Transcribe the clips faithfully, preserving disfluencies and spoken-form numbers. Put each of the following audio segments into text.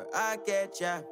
I get ya.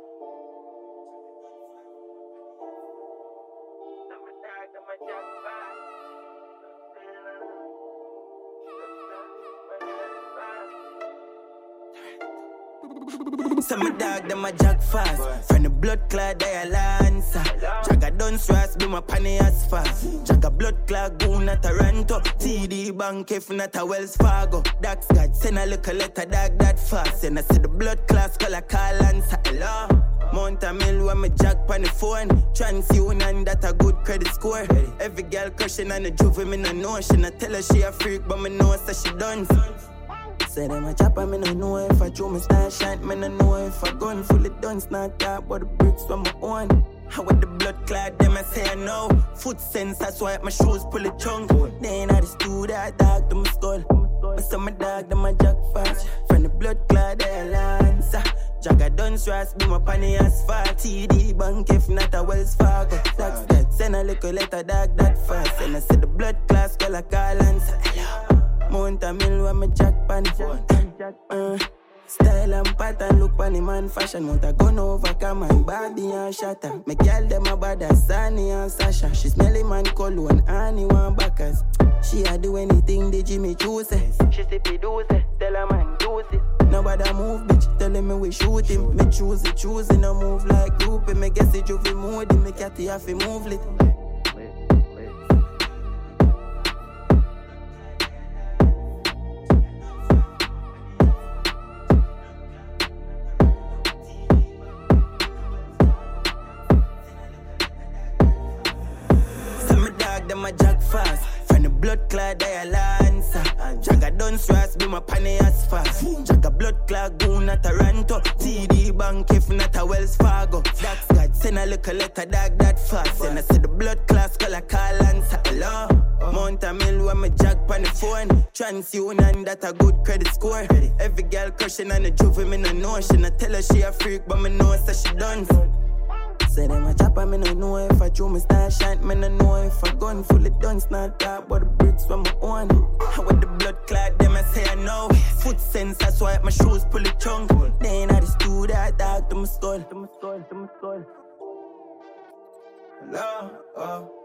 Some my dog, them a jack fast. From the blood clot, they a lancer. Jagga done stress, be my panny as fast. Jagga blood clot, goon at Toronto. T D Bank, if not a Wells Fargo. Dax God, send a little letter, dog that fast. And I see the blood class, call a call answer. Hello? Mount a mill when me jack pan the phone. TransUnion, that a good credit score. Every girl crushing on the juvie, me no know. She not tell her she a freak, but me know so she done. Say them a chopper, me no know if I throw me star shot. Me no know if I gun full of guns, not top, but the bricks from my own. How with the blood clot, them I say I know. Foot sense, that's why my shoes pull the chunk. Then I just do that, dog to my skull. But some my dog, them a jack fast. From the blood clot, they a lancer. Jagga done stress, be my panny asphalt. T D Bank, if not a Wells Fargo. Tax that, send a little letter, dog that fast. And I see the blood class, call a call answer. Mount a mill when me jack pan uh, style and pattern, look pan the man fashion. Mount a gun over come and body and shatter. Me girl them a bad as Sunny and Sasha. She smelly man cologne and Annie one backers. She a do anything the Jimmy choose. She say be do say, tell a man use it. Nobody move bitch, telling me we shoot him. Me choose it, choose it, no move like group. Me guess it you fi moody, me catty have fi move lit. Them a jack fast. From the blood clot, they a lancer. Jagga done stress, be my panny as fast. Jagga blood clot, goon at Toronto. T D Bank, if not a Wells Fargo. Dax God, send a little letter, dog that fast. And I see the blood class, call a call answer. Hello? Mount a mill when me jack pan the phone. TransUnion, that a good credit score. Every girl crushing on the juvie, me no know. She not tell her she a freak, but me know so she done. Say them a chopper, me no know if I throw me star shot. Me no know if I gun full of guns, not top, but the bricks from my own. How with the blood clot, them I say I know. Foot sense, that's why my shoes pull the chunk. Then I just do that, dog to my skull. To my skull, to my skull. Hello, oh.